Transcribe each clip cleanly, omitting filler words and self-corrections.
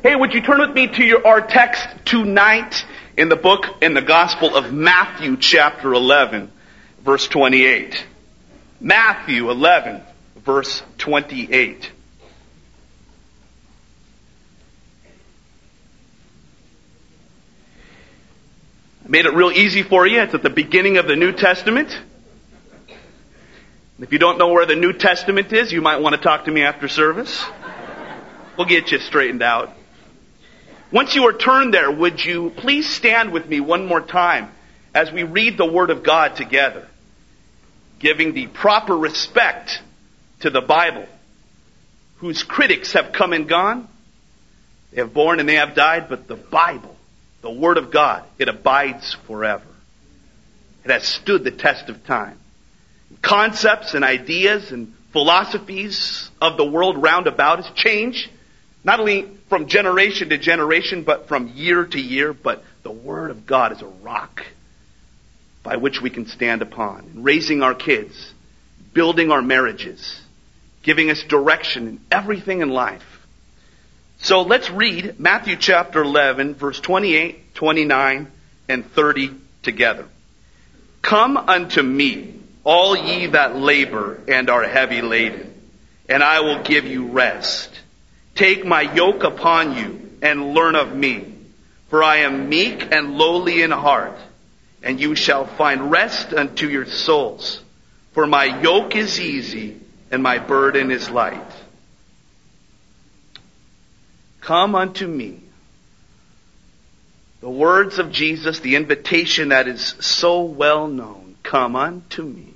Hey, would you turn with me to our text tonight in the Gospel of Matthew, chapter 11, verse 28. Matthew 11, verse 28. I made it real easy for you. It's at the beginning of the New Testament. If you don't know where the New Testament is, you might want to talk to me after service. We'll get you straightened out. Once you are turned there, would you please stand with me one more time as we read the Word of God together, giving the proper respect to the Bible, whose critics have come and gone. They have born and they have died, but the Bible, the Word of God, it abides forever. It has stood the test of time. Concepts and ideas and philosophies of the world round about us change, not only from generation to generation, but from year to year. But the Word of God is a rock by which we can stand upon. In raising our kids, building our marriages, giving us direction in everything in life. So let's read Matthew chapter 11, verse 28, 29, and 30 together. Come unto me, all ye that labor and are heavy laden, and I will give you rest. Take my yoke upon you and learn of me, for I am meek and lowly in heart, and you shall find rest unto your souls. For my yoke is easy and my burden is light. Come unto me. The words of Jesus, the invitation that is so well known. Come unto me.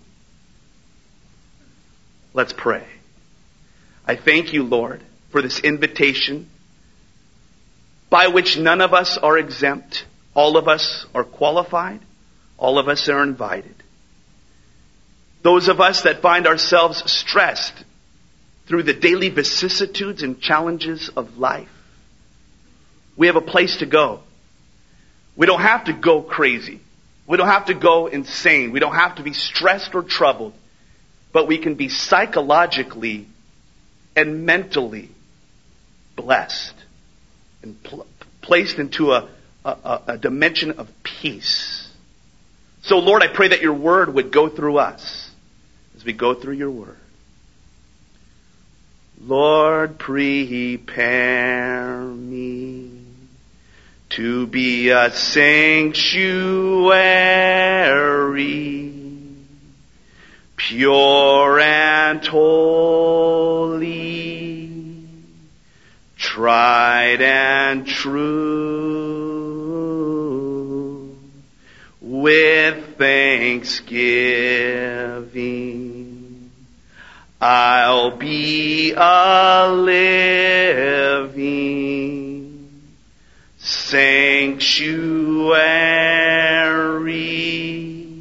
Let's pray. I thank you, Lord, for this invitation by which none of us are exempt. All of us are qualified. All of us are invited. Those of us that find ourselves stressed through the daily vicissitudes and challenges of life, we have a place to go. We don't have to go crazy. We don't have to go insane. We don't have to be stressed or troubled. But we can be psychologically and mentally blessed and placed into a dimension of peace. So Lord, I pray that your word would go through us as we go through your word. Lord, prepare me to be a sanctuary, pure and holy, tried and true, with thanksgiving. I'll be a living sanctuary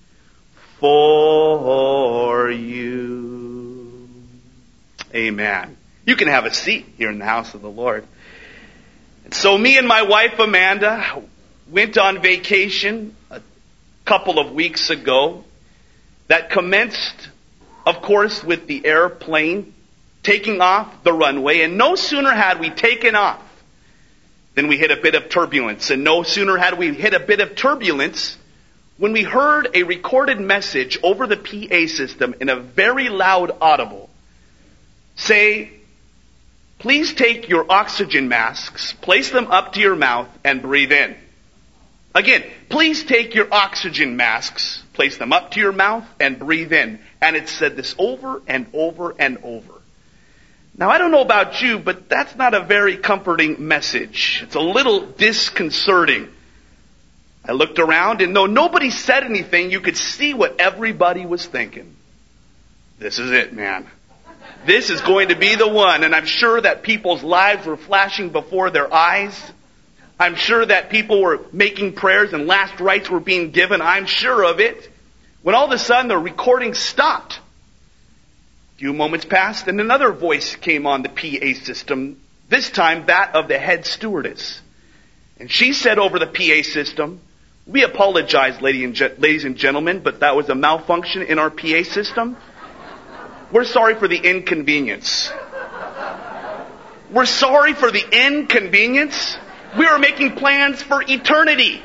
for you. Amen. You can have a seat here in the house of the Lord. And so me and my wife Amanda went on vacation a couple of weeks ago that commenced, of course, with the airplane taking off the runway. And no sooner had we taken off than we hit a bit of turbulence. And no sooner had we hit a bit of turbulence when we heard a recorded message over the PA system in a very loud audible say, please take your oxygen masks, place them up to your mouth, and breathe in. Again, please take your oxygen masks, place them up to your mouth, and breathe in. And it said this over and over and over. Now, I don't know about you, but that's not a very comforting message. It's a little disconcerting. I looked around, and though nobody said anything, you could see what everybody was thinking. This is it, man. This is going to be the one. And I'm sure that people's lives were flashing before their eyes. I'm sure that people were making prayers and last rites were being given. I'm sure of it. When all of a sudden the recording stopped. A few moments passed and another voice came on the PA system. This time that of the head stewardess. And she said over the PA system, we apologize, ladies and gentlemen, but that was a malfunction in our PA system. We're sorry for the inconvenience. We're sorry for the inconvenience. We are making plans for eternity.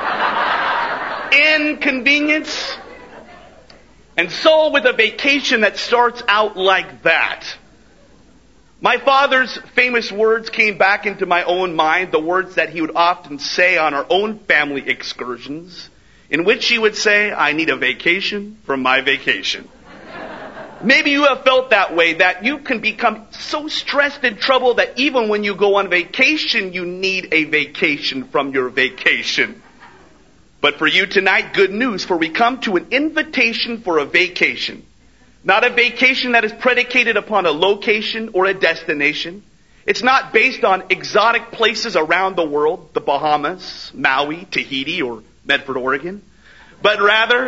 Inconvenience. And so with a vacation that starts out like that, my father's famous words came back into my own mind, the words that he would often say on our own family excursions, in which he would say, I need a vacation from my vacation. Maybe you have felt that way, that you can become so stressed and troubled that even when you go on vacation, you need a vacation from your vacation. But for you tonight, good news, for we come to an invitation for a vacation. Not a vacation that is predicated upon a location or a destination. It's not based on exotic places around the world, the Bahamas, Maui, Tahiti, or Medford, Oregon. But rather,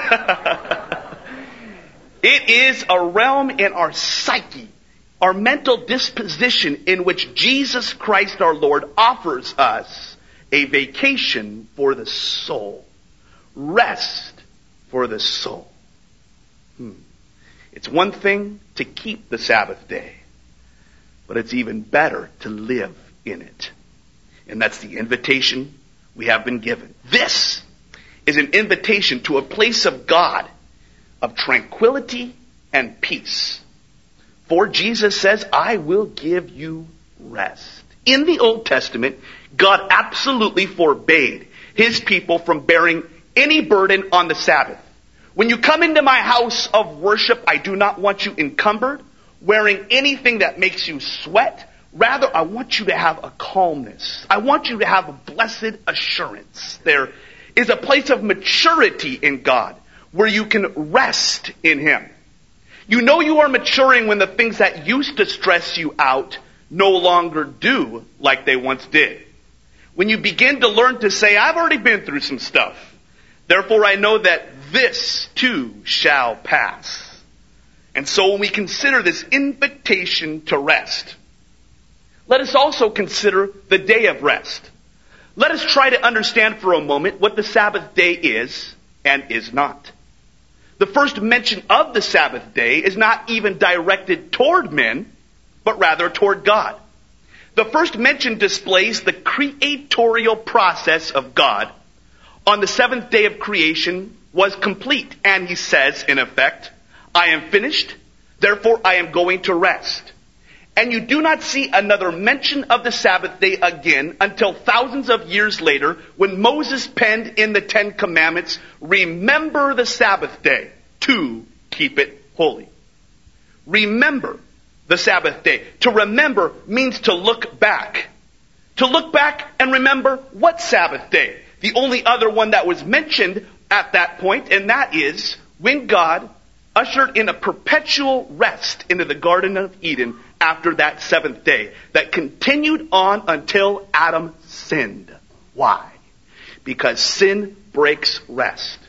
it is a realm in our psyche, our mental disposition in which Jesus Christ our Lord offers us a vacation for the soul. Rest for the soul. It's one thing to keep the Sabbath day, but it's even better to live in it. And that's the invitation we have been given. This is an invitation to a place of God, of tranquility and peace. For Jesus says, I will give you rest. In the Old Testament, God absolutely forbade His people from bearing any burden on the Sabbath. When you come into my house of worship, I do not want you encumbered, wearing anything that makes you sweat. Rather, I want you to have a calmness. I want you to have a blessed assurance. There is a place of maturity in God where you can rest in Him. You know you are maturing when the things that used to stress you out no longer do like they once did. When you begin to learn to say, I've already been through some stuff. Therefore I know that this too shall pass. And so when we consider this invitation to rest, let us also consider the day of rest. Let us try to understand for a moment what the Sabbath day is and is not. The first mention of the Sabbath day is not even directed toward men, but rather toward God. The first mention displays the creatorial process of God on the seventh day of creation was complete. And He says, in effect, I am finished, therefore I am going to rest. And you do not see another mention of the Sabbath day again until thousands of years later when Moses penned in the Ten Commandments, remember the Sabbath day to keep it holy. Remember the Sabbath day. To remember means to look back. To look back and remember what Sabbath day? The only other one that was mentioned at that point, and that is when God ushered in a perpetual rest into the Garden of Eden after that seventh day that continued on until Adam sinned. Why? Because sin breaks rest.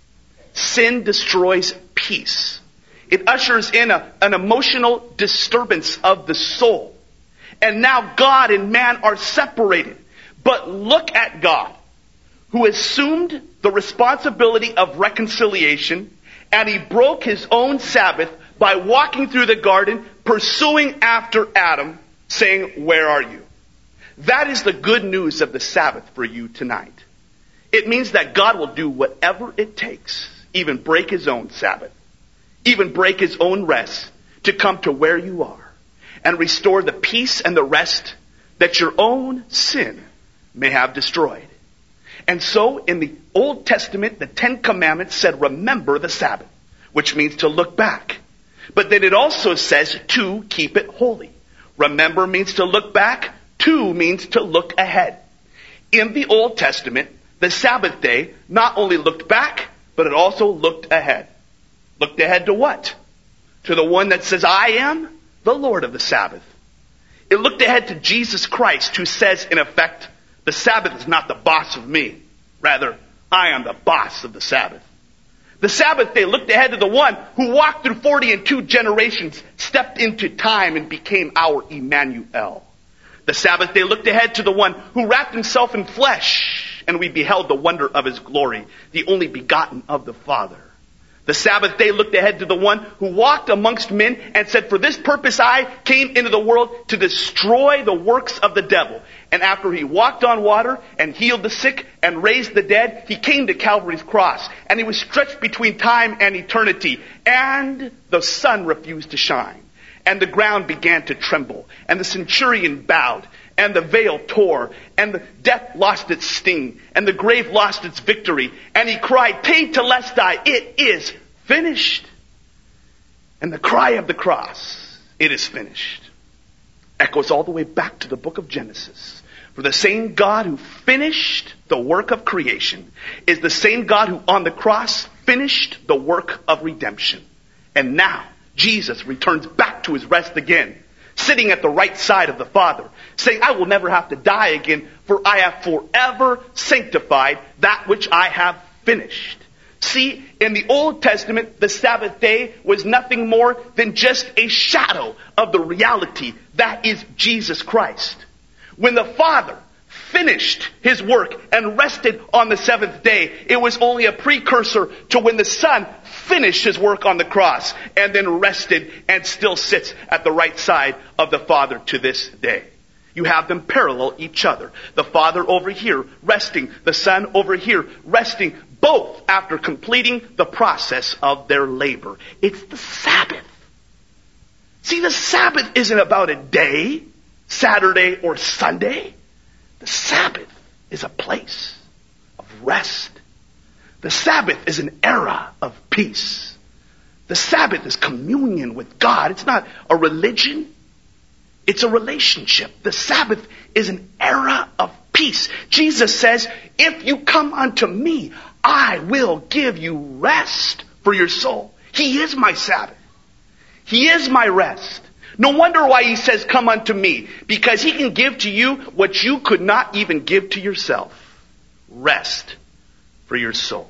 Sin destroys peace. It ushers in an emotional disturbance of the soul. And now God and man are separated. But look at God, who assumed the responsibility of reconciliation, and He broke His own Sabbath by walking through the garden, pursuing after Adam, saying, where are you? That is the good news of the Sabbath for you tonight. It means that God will do whatever it takes, even break His own Sabbath, even break His own rest, to come to where you are and restore the peace and the rest that your own sin may have destroyed. And so in the Old Testament, the Ten Commandments said, remember the Sabbath, which means to look back. But then it also says to keep it holy. Remember means to look back. To means to look ahead. In the Old Testament, the Sabbath day not only looked back, but it also looked ahead. Looked ahead to what? To the one that says, I am the Lord of the Sabbath. It looked ahead to Jesus Christ, who says, in effect, the Sabbath is not the boss of me. Rather, I am the boss of the Sabbath. The Sabbath day looked ahead to the one who walked through 42 generations, stepped into time, and became our Emmanuel. The Sabbath day looked ahead to the one who wrapped Himself in flesh, and we beheld the wonder of His glory, the only begotten of the Father. The Sabbath day looked ahead to the one who walked amongst men and said, for this purpose I came into the world to destroy the works of the devil. And after he walked on water and healed the sick and raised the dead, he came to Calvary's cross. And he was stretched between time and eternity. And the sun refused to shine. And the ground began to tremble. And the centurion bowed. And the veil tore, and the death lost its sting, and the grave lost its victory. And he cried, Tetelestai, it is finished. And the cry of the cross, it is finished, echoes all the way back to the book of Genesis. For the same God who finished the work of creation is the same God who on the cross finished the work of redemption. And now Jesus returns back to his rest again, sitting at the right side of the Father, saying, I will never have to die again, for I have forever sanctified that which I have finished. See, in the Old Testament, the Sabbath day was nothing more than just a shadow of the reality that is Jesus Christ. When the Father finished his work and rested on the seventh day, it was only a precursor to when the Son finished his work on the cross and then rested and still sits at the right side of the Father to this day. You have them parallel each other. The Father over here resting, the Son over here resting, both after completing the process of their labor. It's the Sabbath. See, the Sabbath isn't about a day, Saturday or Sunday. The Sabbath is a place of rest. The Sabbath is an era of peace. The Sabbath is communion with God. It's not a religion. It's a relationship. The Sabbath is an era of peace. Jesus says, if you come unto me, I will give you rest for your soul. He is my Sabbath. He is my rest. No wonder why he says, come unto me. Because he can give to you what you could not even give to yourself. Rest for your soul.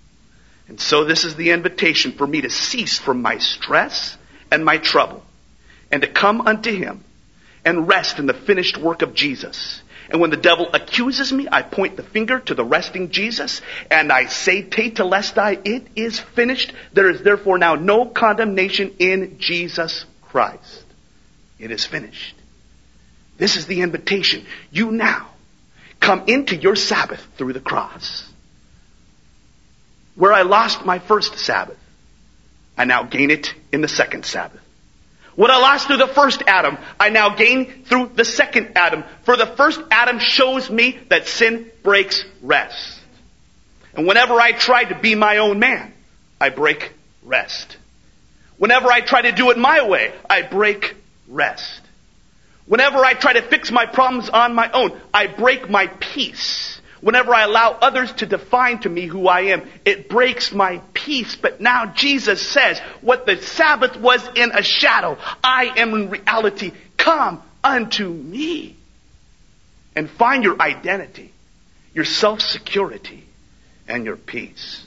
And so this is the invitation for me to cease from my stress and my trouble and to come unto him and rest in the finished work of Jesus. And when the devil accuses me, I point the finger to the resting Jesus and I say, Tetelestai, it is finished. There is therefore now no condemnation in Jesus Christ. It is finished. This is the invitation. You now come into your Sabbath through the cross. Where I lost my first Sabbath, I now gain it in the second Sabbath. What I lost through the first Adam, I now gain through the second Adam. For the first Adam shows me that sin breaks rest. And whenever I try to be my own man, I break rest. Whenever I try to do it my way, I break rest. Whenever I try to fix my problems on my own, I break my peace. Whenever I allow others to define to me who I am, it breaks my peace. But now Jesus says, what the Sabbath was in a shadow, I am in reality. Come unto me and find your identity, your self-security, and your peace.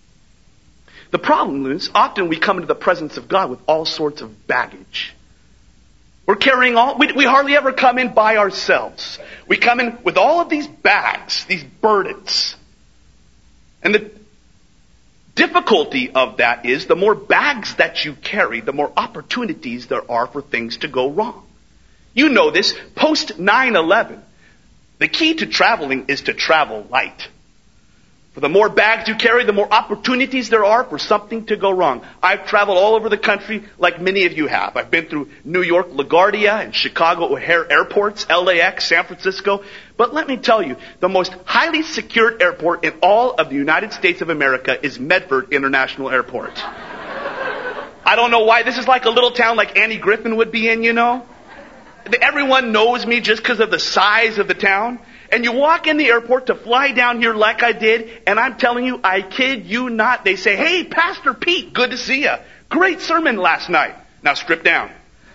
The problem is, often we come into the presence of God with all sorts of baggage. We're carrying we hardly ever come in by ourselves. We come in with all of these bags, these burdens. And the difficulty of that is the more bags that you carry, the more opportunities there are for things to go wrong. You know this, post 9/11, the key to traveling is to travel light. For the more bags you carry, the more opportunities there are for something to go wrong. I've traveled all over the country like many of you have. I've been through New York, LaGuardia, and Chicago O'Hare airports, LAX, San Francisco. But let me tell you, the most highly secured airport in all of the United States of America is Medford International Airport. I don't know why. This is like a little town like Annie Griffin would be in, you know. Everyone knows me just because of the size of the town. And you walk in the airport to fly down here like I did, and I'm telling you, I kid you not, they say, hey, Pastor Pete, good to see you. Great sermon last night. Now strip down.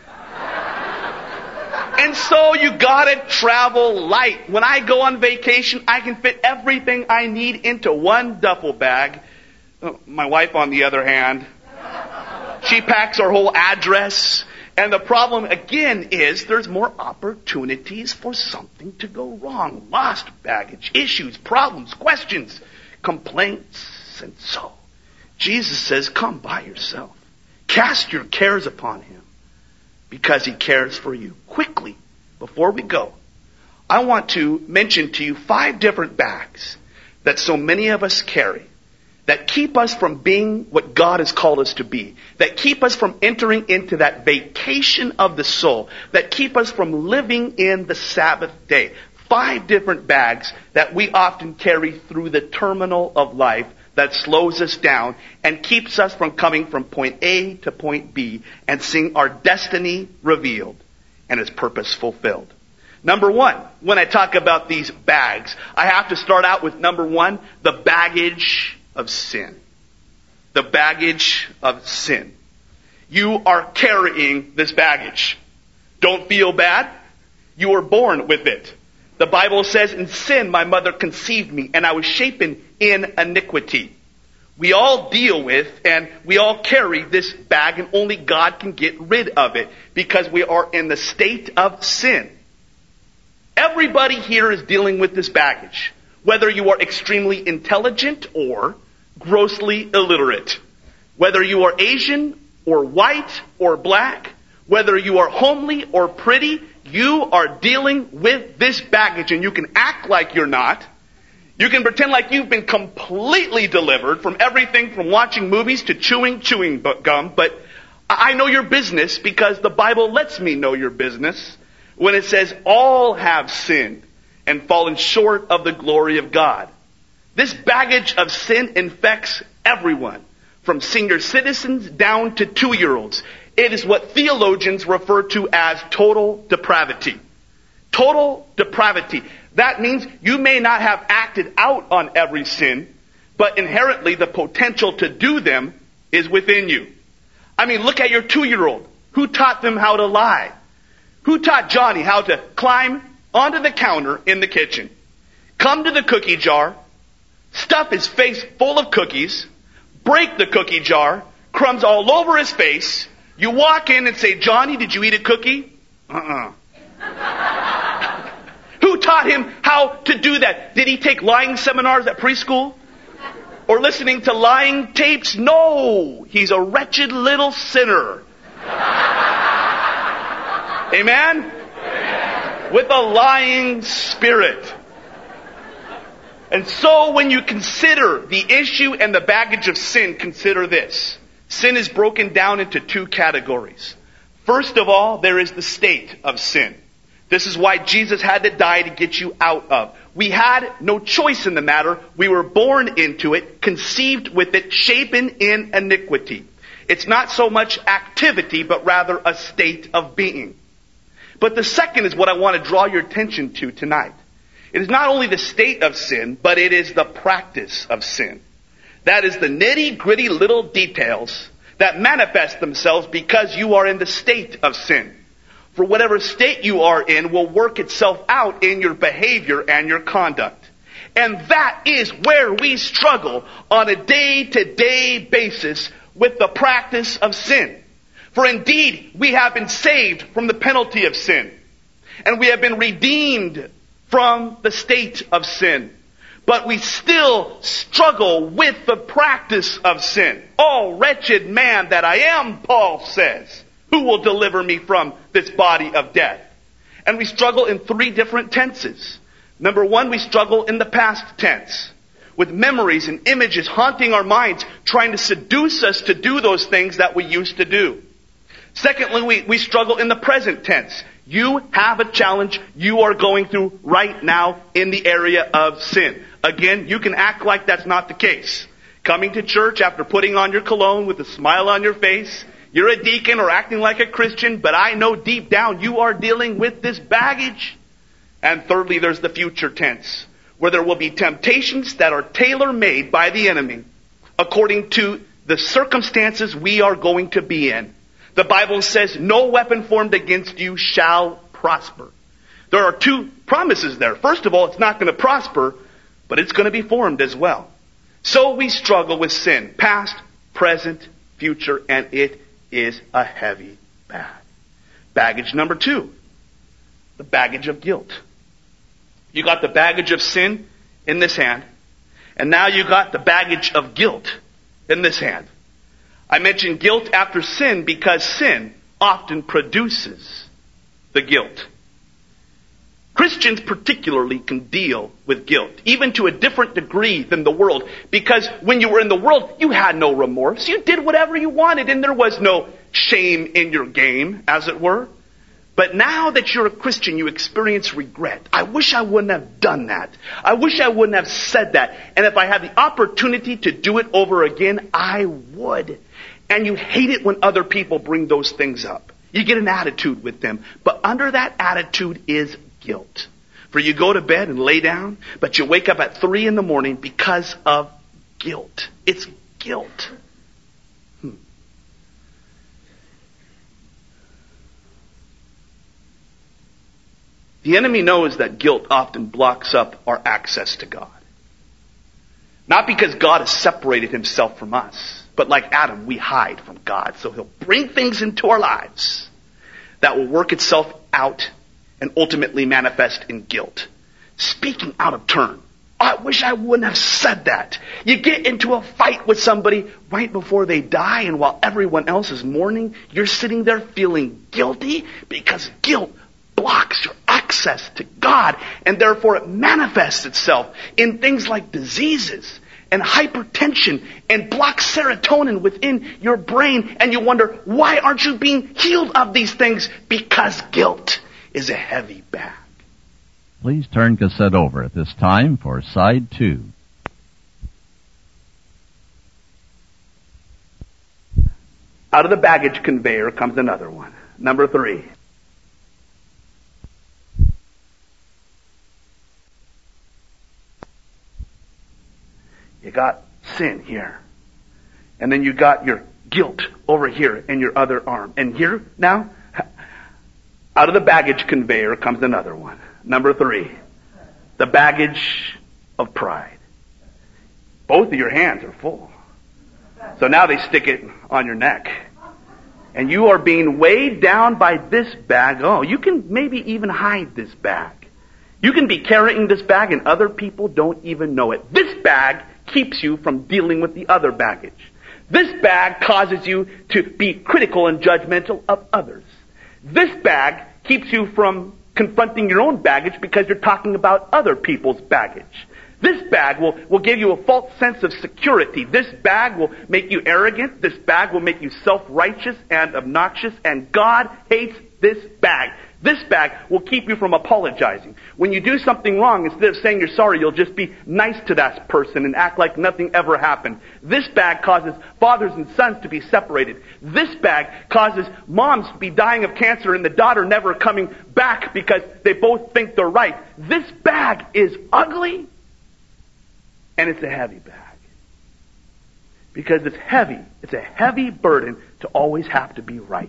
And so you gotta travel light. When I go on vacation, I can fit everything I need into one duffel bag. My wife, on the other hand, she packs her whole address. And the problem, again, is there's more opportunities for something to go wrong. Lost baggage, issues, problems, questions, complaints. And so, Jesus says, come by yourself. Cast your cares upon him because he cares for you. Quickly, before we go, I want to mention to you 5 different bags that so many of us carry that keep us from being what God has called us to be, that keep us from entering into that vacation of the soul, that keep us from living in the Sabbath day. 5 different bags that we often carry through the terminal of life that slows us down and keeps us from coming from point A to point B and seeing our destiny revealed and its purpose fulfilled. Number 1, when I talk about these bags, I have to start out with number 1, the baggage of sin. The baggage of sin. You are carrying this baggage. Don't feel bad. You were born with it. The Bible says, in sin my mother conceived me, and I was shapen in iniquity. We all deal with and we all carry this bag, and only God can get rid of it because we are in the state of sin. Everybody here is dealing with this baggage, whether you are extremely intelligent or grossly illiterate, whether you are Asian or white or black, whether you are homely or pretty, you are dealing with this baggage, and you can act like you're not. You can pretend like you've been completely delivered from everything from watching movies to chewing gum, but I know your business because the Bible lets me know your business when it says all have sinned and fallen short of the glory of God. This baggage of sin infects everyone, from senior citizens down to 2-year-olds. It is what theologians refer to as total depravity. Total depravity. That means you may not have acted out on every sin, but inherently the potential to do them is within you. I mean, look at your 2-year-old. Who taught them how to lie? Who taught Johnny how to climb onto the counter in the kitchen, come to the cookie jar, stuff his face full of cookies, break the cookie jar, crumbs all over his face. You walk in and say, Johnny, did you eat a cookie? Who taught him how to do that? Did he take lying seminars at preschool? Or listening to lying tapes? No, he's a wretched little sinner. Amen? With a lying spirit. And so when you consider the issue and the baggage of sin, consider this. Sin is broken down into 2 categories. First of all, there is the state of sin. This is why Jesus had to die to get you out of. We had no choice in the matter. We were born into it, conceived with it, shapen in iniquity. It's not so much activity, but rather a state of being. But the second is what I want to draw your attention to tonight. It is not only the state of sin, but it is the practice of sin. That is the nitty-gritty little details that manifest themselves because you are in the state of sin. For whatever state you are in will work itself out in your behavior and your conduct. And that is where we struggle on a day-to-day basis with the practice of sin. For indeed, we have been saved from the penalty of sin. And we have been redeemed from the state of sin. But we still struggle with the practice of sin. Oh, wretched man that I am, Paul says, who will deliver me from this body of death? And we struggle in 3 different tenses. Number 1, we struggle in the past tense, with memories and images haunting our minds, trying to seduce us to do those things that we used to do. Secondly, we struggle in the present tense. You have a challenge you are going through right now in the area of sin. Again, you can act like that's not the case. Coming to church after putting on your cologne with a smile on your face, you're a deacon or acting like a Christian, but I know deep down you are dealing with this baggage. And thirdly, there's the future tense, where there will be temptations that are tailor-made by the enemy according to the circumstances we are going to be in. The Bible says, no weapon formed against you shall prosper. There are 2 promises there. First of all, it's not going to prosper, but it's going to be formed as well. So we struggle with sin, past, present, future, and it is a heavy bag. Baggage number 2, the baggage of guilt. You got the baggage of sin in this hand, and now you got the baggage of guilt in this hand. I mention guilt after sin because sin often produces the guilt. Christians particularly can deal with guilt, even to a different degree than the world, because when you were in the world, you had no remorse. You did whatever you wanted, and there was no shame in your game, as it were. But now that you're a Christian, you experience regret. I wish I wouldn't have done that. I wish I wouldn't have said that. And if I had the opportunity to do it over again, I would. And you hate it when other people bring those things up. You get an attitude with them. But under that attitude is guilt. For you go to bed and lay down, but you wake up at 3 a.m. because of guilt. It's guilt. The enemy knows that guilt often blocks up our access to God. Not because God has separated himself from us, but like Adam, we hide from God. So he'll bring things into our lives that will work itself out and ultimately manifest in guilt. Speaking out of turn. I wish I wouldn't have said that. You get into a fight with somebody right before they die, and while everyone else is mourning, you're sitting there feeling guilty because guilt blocks your access to God, and therefore it manifests itself in things like diseases and hypertension and blocks serotonin within your brain, and you wonder, why aren't you being healed of these things? Because guilt is a heavy bag. Please turn cassette over at this time for side 2. Out of the baggage conveyor comes another one. Number 3. You got sin here. And then you got your guilt over here in your other arm. And here now, out of the baggage conveyor comes another one. Number 3. The baggage of pride. Both of your hands are full. So now they stick it on your neck. And you are being weighed down by this bag. Oh, you can maybe even hide this bag. You can be carrying this bag and other people don't even know it. This bag keeps you from dealing with the other baggage. This bag causes you to be critical and judgmental of others. This bag keeps you from confronting your own baggage because you're talking about other people's baggage. This bag will give you a false sense of security. This bag will make you arrogant. This bag will make you self-righteous and obnoxious, and God hates this bag. This bag will keep you from apologizing. When you do something wrong, instead of saying you're sorry, you'll just be nice to that person and act like nothing ever happened. This bag causes fathers and sons to be separated. This bag causes moms to be dying of cancer and the daughter never coming back because they both think they're right. This bag is ugly, and it's a heavy bag. Because it's heavy. It's a heavy burden to always have to be right.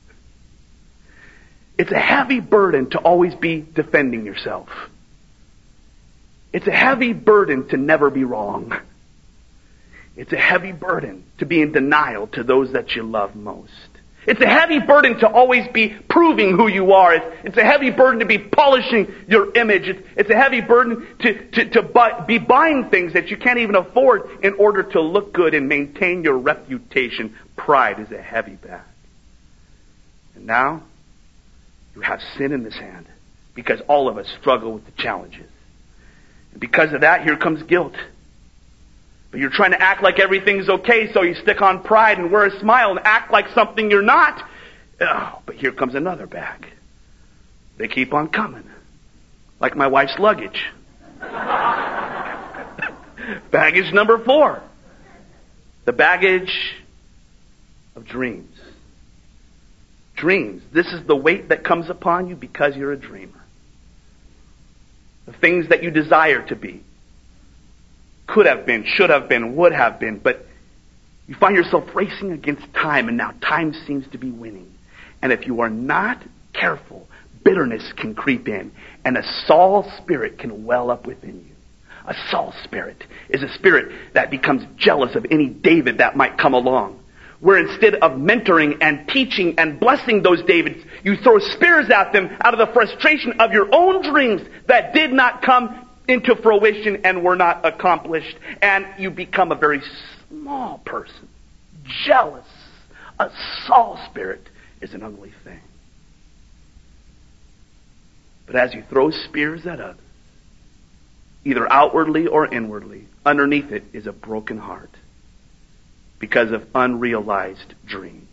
It's a heavy burden to always be defending yourself. It's a heavy burden to never be wrong. It's a heavy burden to be in denial to those that you love most. It's a heavy burden to always be proving who you are. It's a heavy burden to be polishing your image. It's a heavy burden to be buying things that you can't even afford in order to look good and maintain your reputation. Pride is a heavy bag. And now, you have sin in this hand because all of us struggle with the challenges. And because of that, here comes guilt. But you're trying to act like everything's okay, so you stick on pride and wear a smile and act like something you're not. Oh, but here comes another bag. They keep on coming. Like my wife's luggage. Baggage number 4. The baggage of dreams. Dreams. This is the weight that comes upon you because you're a dreamer. The things that you desire to be. Could have been, should have been, would have been, but you find yourself racing against time, and now time seems to be winning. And if you are not careful, bitterness can creep in, and a Saul spirit can well up within you. A Saul spirit is a spirit that becomes jealous of any David that might come along. Where instead of mentoring and teaching and blessing those Davids, you throw spears at them out of the frustration of your own dreams that did not come into fruition and were not accomplished. And you become a very small person, jealous, a Saul spirit is an ugly thing. But as you throw spears at others, either outwardly or inwardly, underneath it is a broken heart because of unrealized dreams.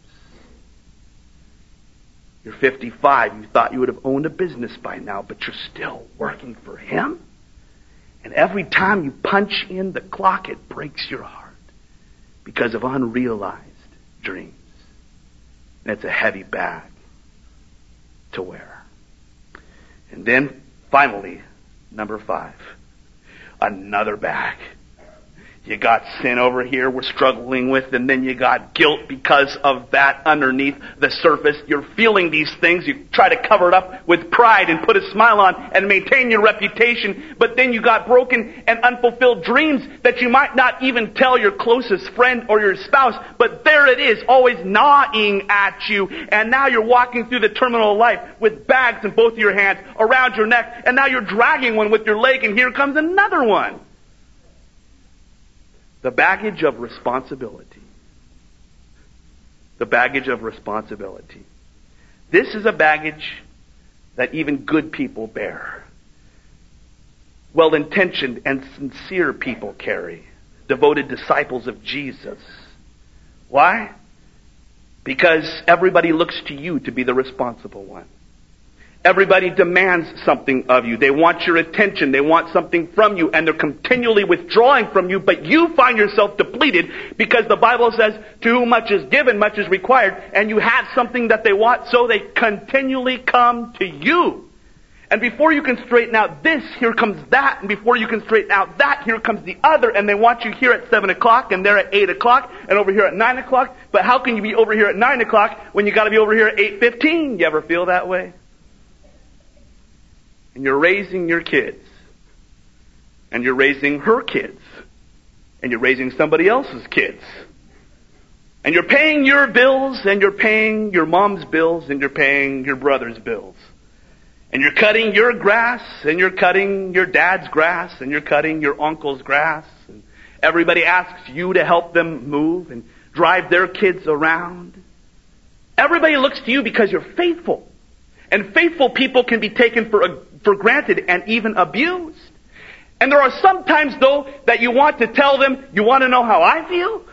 You're 55, you thought you would have owned a business by now, but you're still working for him? And every time you punch in the clock, it breaks your heart because of unrealized dreams. And it's a heavy bag to wear. And then, finally, number 5, another bag. You got sin over here we're struggling with, and then you got guilt because of that underneath the surface. You're feeling these things. You try to cover it up with pride and put a smile on and maintain your reputation. But then you got broken and unfulfilled dreams that you might not even tell your closest friend or your spouse. But there it is, always gnawing at you. And now you're walking through the terminal life with bags in both of your hands around your neck. And now you're dragging one with your leg, and here comes another one. The baggage of responsibility. The baggage of responsibility. This is a baggage that even good people bear. Well-intentioned and sincere people carry. Devoted disciples of Jesus. Why? Because everybody looks to you to be the responsible one. Everybody demands something of you. They want your attention. They want something from you, and they're continually withdrawing from you, but you find yourself depleted because the Bible says, to whom much is given, much is required, and you have something that they want, so they continually come to you. And before you can straighten out this, here comes that, and before you can straighten out that, here comes the other, and they want you here at 7 o'clock, and they're at 8 o'clock, and over here at 9 o'clock, but how can you be over here at 9 o'clock when you gotta be over here at 8:15? You ever feel that way? And you're raising your kids. And you're raising her kids. And you're raising somebody else's kids. And you're paying your bills, and you're paying your mom's bills, and you're paying your brother's bills. And you're cutting your grass, and you're cutting your dad's grass, and you're cutting your uncle's grass. And everybody asks you to help them move and drive their kids around. Everybody looks to you because you're faithful. And faithful people can be taken for granted and even abused. And there are some times, though, that you want to tell them, you want to know how I feel?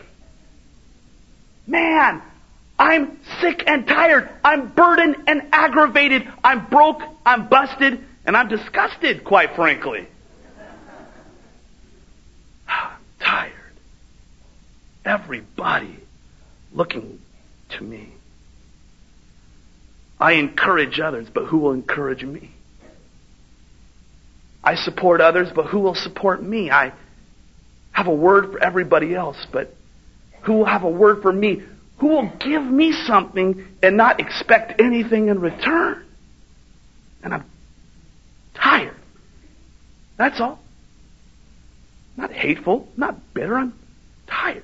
Man, I'm sick and tired. I'm burdened and aggravated. I'm broke, I'm busted, and I'm disgusted, quite frankly. Tired. Everybody looking to me. I encourage others, but who will encourage me? I support others, but who will support me? I have a word for everybody else, but who will have a word for me? Who will give me something and not expect anything in return? And I'm tired. That's all. Not hateful, not bitter. I'm tired.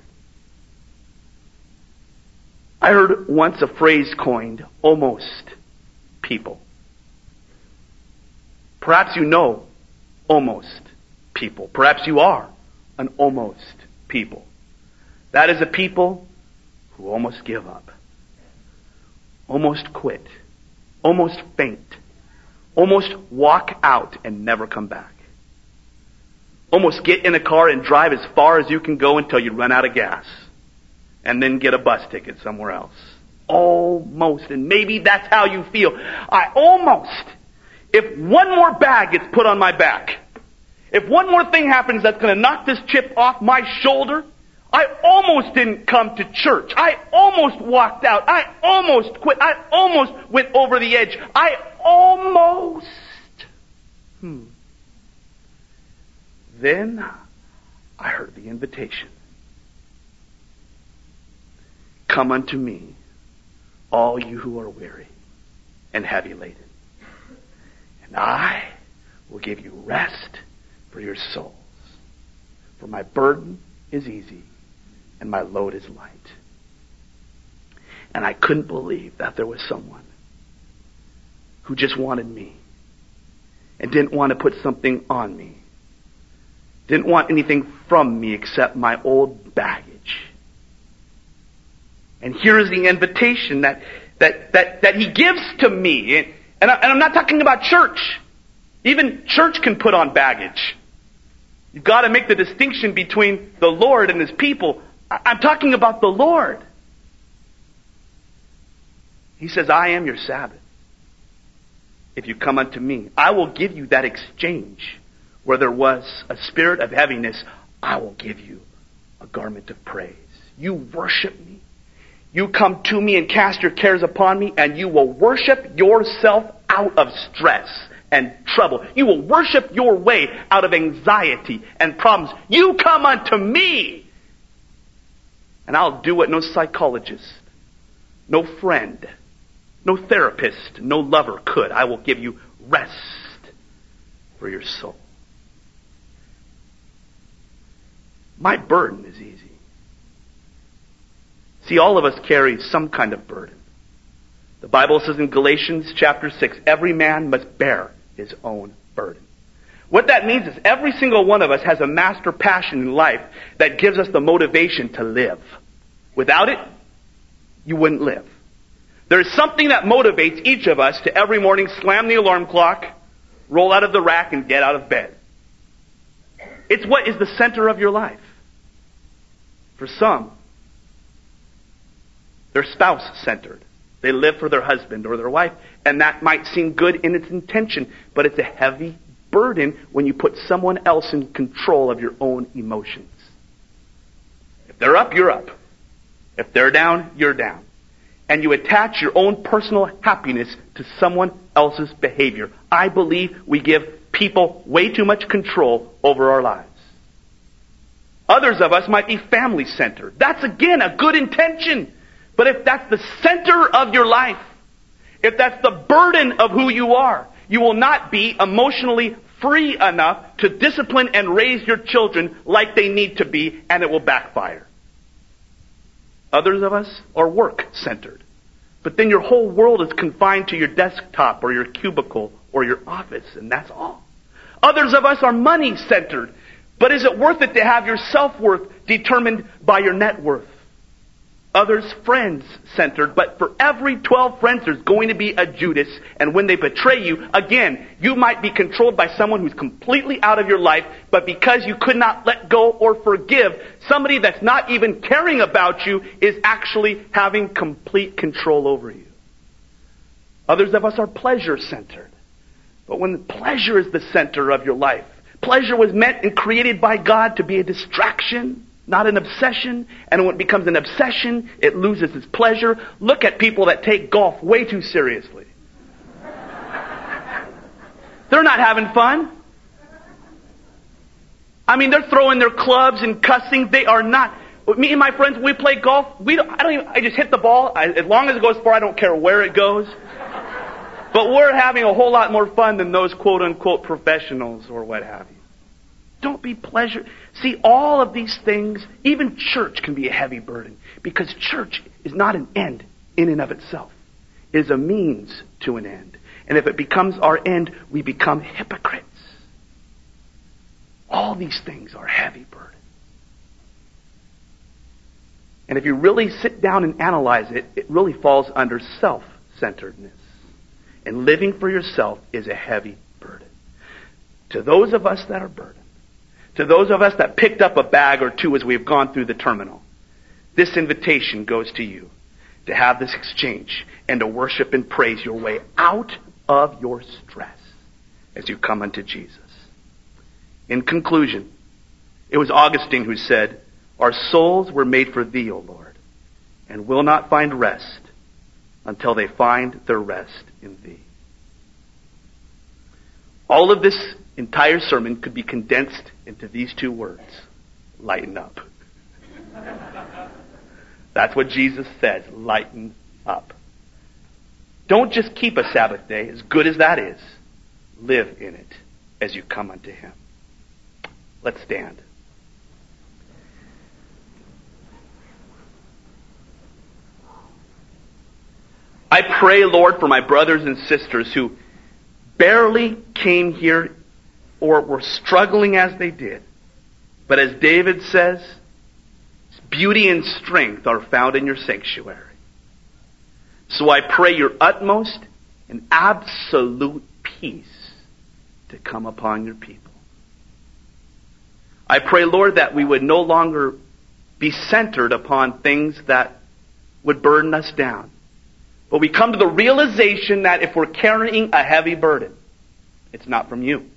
I heard once a phrase coined, almost people. Perhaps you know almost people. Perhaps you are an almost people. That is a people who almost give up, almost quit, almost faint, almost walk out and never come back. Almost get in a car and drive as far as you can go until you run out of gas. And then get a bus ticket somewhere else. Almost. And maybe that's how you feel. I almost. If one more bag gets put on my back, if one more thing happens that's going to knock this chip off my shoulder, I almost didn't come to church. I almost walked out. I almost quit. I almost went over the edge. I almost. Then I heard the invitation. Come unto me, all you who are weary and heavy laden, and I will give you rest for your souls. For my burden is easy and my load is light. And I couldn't believe that there was someone who just wanted me and didn't want to put something on me, didn't want anything from me except my old baggage. And here is the invitation that He gives to me. And I'm not talking about church. Even church can put on baggage. You've got to make the distinction between the Lord and His people. I'm talking about the Lord. He says, I am your Sabbath. If you come unto me, I will give you that exchange. Where there was a spirit of heaviness, I will give you a garment of praise. You worship me. You come to me and cast your cares upon me, and you will worship yourself out of stress and trouble. You will worship your way out of anxiety and problems. You come unto me, and I'll do what no psychologist, no friend, no therapist, no lover could. I will give you rest for your soul. My burden is easy. See, all of us carry some kind of burden. The Bible says in Galatians chapter 6, every man must bear his own burden. What that means is every single one of us has a master passion in life that gives us the motivation to live. Without it, you wouldn't live. There's something that motivates each of us to every morning slam the alarm clock, roll out of the rack, and get out of bed. It's what is the center of your life. For some, they're spouse-centered. They live for their husband or their wife, and that might seem good in its intention, but it's a heavy burden when you put someone else in control of your own emotions. If they're up, you're up. If they're down, you're down. And you attach your own personal happiness to someone else's behavior. I believe we give people way too much control over our lives. Others of us might be family-centered. That's, again, a good intention. But if that's the center of your life, if that's the burden of who you are, you will not be emotionally free enough to discipline and raise your children like they need to be, and it will backfire. Others of us are work-centered. But then your whole world is confined to your desktop or your cubicle or your office, and that's all. Others of us are money-centered. But is it worth it to have your self-worth determined by your net worth? Others friends-centered, but for every 12 friends there's going to be a Judas, and when they betray you, again, you might be controlled by someone who's completely out of your life, but because you could not let go or forgive, somebody that's not even caring about you is actually having complete control over you. Others of us are pleasure-centered, but when pleasure is the center of your life, pleasure was meant and created by God to be a distraction, not an obsession. And when it becomes an obsession, it loses its pleasure. Look at people that take golf way too seriously. They're not having fun. I mean, they're throwing their clubs and cussing. They are not. Me and my friends, we play golf. I just hit the ball. As long as it goes far, I don't care where it goes. But we're having a whole lot more fun than those quote-unquote professionals or what have you. Don't be pleasure. See, all of these things, even church can be a heavy burden because church is not an end in and of itself. It is a means to an end. And if it becomes our end, we become hypocrites. All these things are heavy burdens. And if you really sit down and analyze it, it really falls under self-centeredness. And living for yourself is a heavy burden. To those of us that are burdened, to those of us that picked up a bag or two as we've gone through the terminal, this invitation goes to you to have this exchange and to worship and praise your way out of your stress as you come unto Jesus. In conclusion, it was Augustine who said, "Our souls were made for thee, O Lord, and will not find rest until they find their rest in thee." All of this entire sermon could be condensed into these two words: lighten up. That's what Jesus says, lighten up. Don't just keep a Sabbath day, as good as that is. Live in it as you come unto Him. Let's stand. I pray, Lord, for my brothers and sisters who barely came here or were struggling as they did. But as David says, Beauty and strength are found in your sanctuary. So I pray your utmost and absolute peace to come upon your people. I pray, Lord, that we would no longer be centered upon things that would burden us down. But we come to the realization that if we're carrying a heavy burden, it's not from you.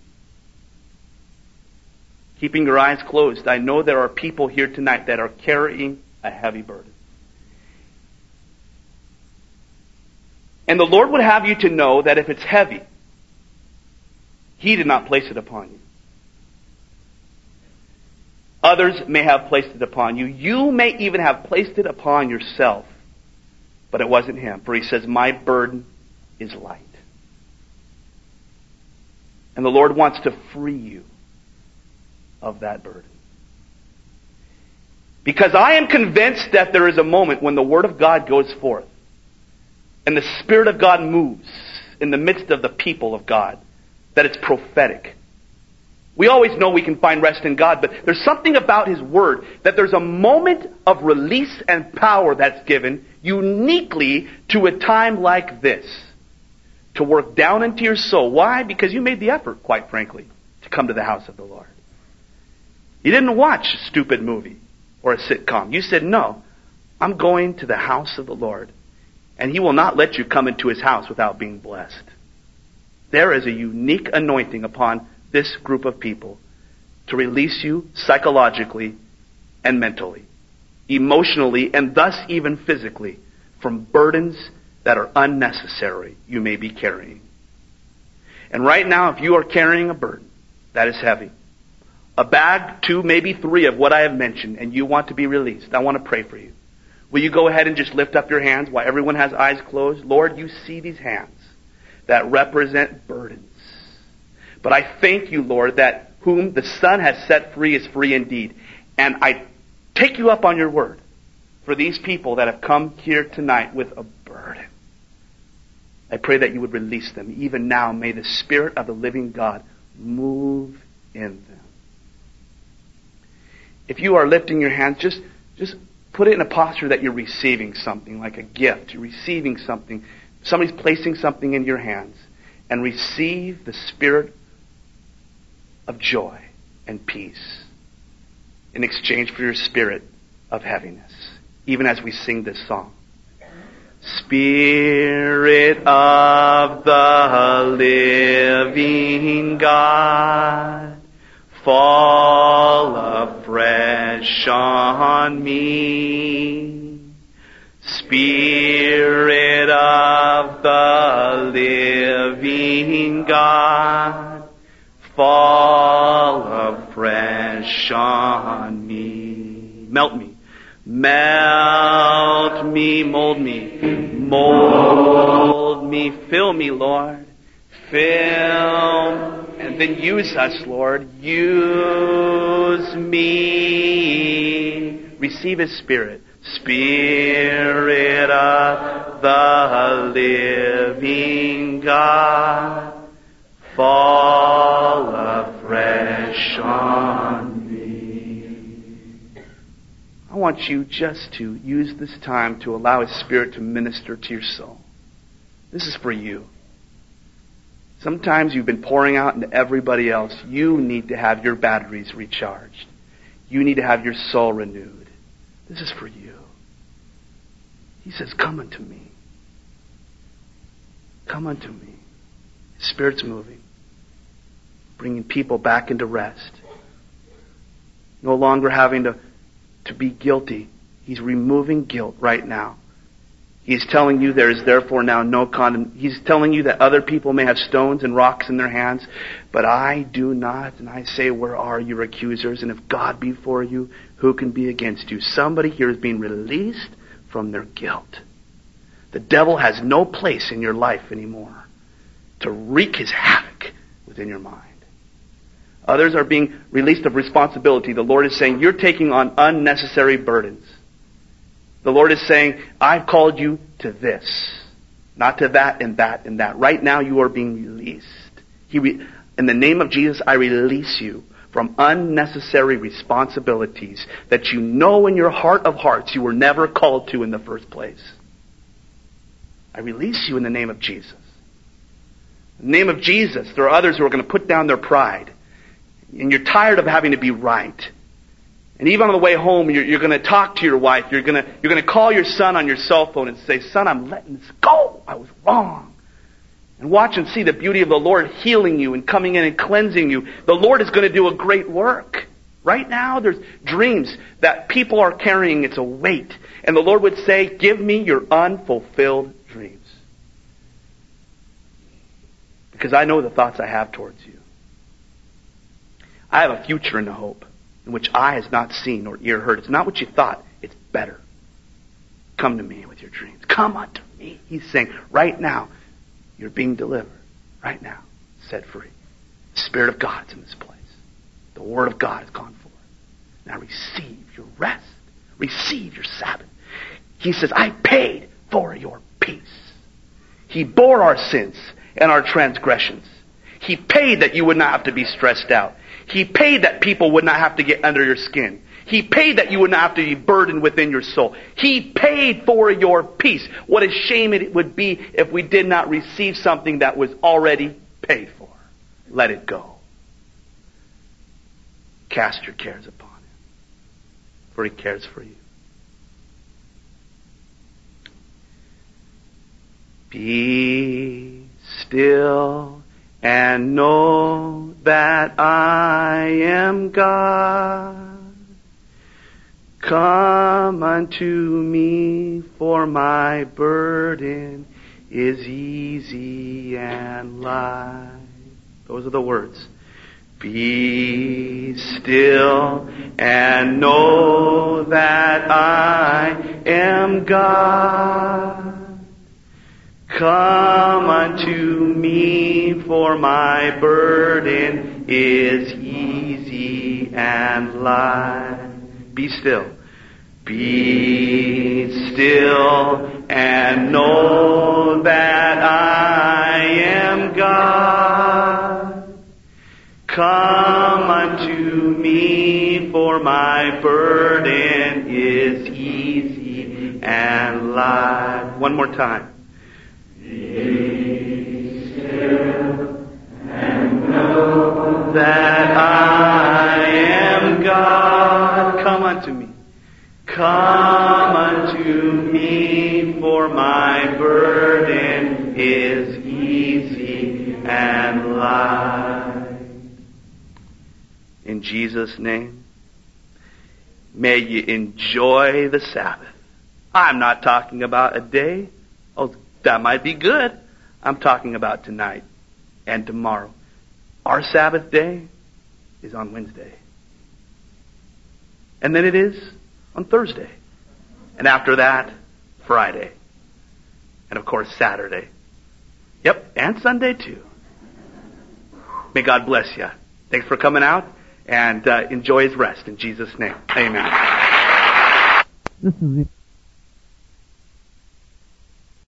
Keeping your eyes closed, I know there are people here tonight that are carrying a heavy burden. And the Lord would have you to know that if it's heavy, He did not place it upon you. Others may have placed it upon you. You may even have placed it upon yourself. But it wasn't Him. For He says, my burden is light. And the Lord wants to free you of that burden. Because I am convinced that there is a moment when the Word of God goes forth and the Spirit of God moves in the midst of the people of God, that it's prophetic. We always know we can find rest in God, but there's something about His Word that there's a moment of release and power that's given uniquely to a time like this to work down into your soul. Why? Because you made the effort, quite frankly, to come to the house of the Lord. You didn't watch a stupid movie or a sitcom. You said, no, I'm going to the house of the Lord, and He will not let you come into His house without being blessed. There is a unique anointing upon this group of people to release you psychologically and mentally, emotionally, and thus even physically from burdens that are unnecessary you may be carrying. And right now, if you are carrying a burden that is heavy, a bag, 2, maybe 3 of what I have mentioned, and you want to be released, I want to pray for you. Will you go ahead and just lift up your hands while everyone has eyes closed? Lord, you see these hands that represent burdens. But I thank you, Lord, that whom the Son has set free is free indeed. And I take you up on your word for these people that have come here tonight with a burden. I pray that you would release them. Even now, may the Spirit of the living God move in them. If you are lifting your hands, just put it in a posture that you're receiving something, like a gift. You're receiving something. Somebody's placing something in your hands. And receive the Spirit of joy and peace in exchange for your spirit of heaviness, even as we sing this song. Spirit of the living God, fall afresh on me. Spirit of the living God, fall afresh on me. Melt me. Melt me, mold me. Mold me, fill me, Lord. Fill, and then use us, Lord. Use me. Receive His Spirit. Spirit of the living God, fall afresh on me. I want you just to use this time to allow His Spirit to minister to your soul. This is for you. Sometimes you've been pouring out into everybody else. You need to have your batteries recharged. You need to have your soul renewed. This is for you. He says, come unto me. Come unto me. His Spirit's moving. Bringing people back into rest. No longer having to be guilty. He's removing guilt right now. He's telling you there is therefore now no condemnation. He's telling you that other people may have stones and rocks in their hands, but I do not. And I say, where are your accusers? And if God be for you, who can be against you? Somebody here is being released from their guilt. The devil has no place in your life anymore to wreak his havoc within your mind. Others are being released of responsibility. The Lord is saying, you're taking on unnecessary burdens. The Lord is saying, I've called you to this, not to that and that and that. Right now you are being released. In the name of Jesus, I release you from unnecessary responsibilities that you know in your heart of hearts you were never called to in the first place. I release you in the name of Jesus. In the name of Jesus, there are others who are going to put down their pride. And you're tired of having to be right. And even on the way home, you're going to talk to your wife. You're going to call your son on your cell phone and say, "Son, I'm letting this go. I was wrong." And watch and see the beauty of the Lord healing you and coming in and cleansing you. The Lord is going to do a great work. Right now, there's dreams that people are carrying. It's a weight. And the Lord would say, "Give me your unfulfilled dreams. Because I know the thoughts I have towards you. I have a future and a hope in which eye has not seen nor ear heard." It's not what you thought. It's better. Come to me with your dreams. Come unto me. He's saying, right now, you're being delivered. Right now, set free. The Spirit of God is in this place. The Word of God has gone forth. Now receive your rest. Receive your Sabbath. He says, I paid for your peace. He bore our sins and our transgressions. He paid that you would not have to be stressed out. He paid that people would not have to get under your skin. He paid that you would not have to be burdened within your soul. He paid for your peace. What a shame it would be if we did not receive something that was already paid for. Let it go. Cast your cares upon Him, for He cares for you. Be still and know that I am God. Come unto me, for my burden is easy and light. Those are the words. Be still and know that I am God. Come unto me, for my burden is easy and light. Be still. Be still and know that I am God. Come unto me, for my burden is easy and light. One more time. Be still and know that I am God. Come unto me. Come unto me, for my burden is easy and light. In Jesus' name, may you enjoy the Sabbath. I'm not talking about a day. Oh, that might be good. I'm talking about tonight and tomorrow. Our Sabbath day is on Wednesday. And then it is on Thursday. And after that, Friday. And of course, Saturday. Yep, and Sunday too. May God bless you. Thanks for coming out, and enjoy His rest in Jesus' name. Amen. This is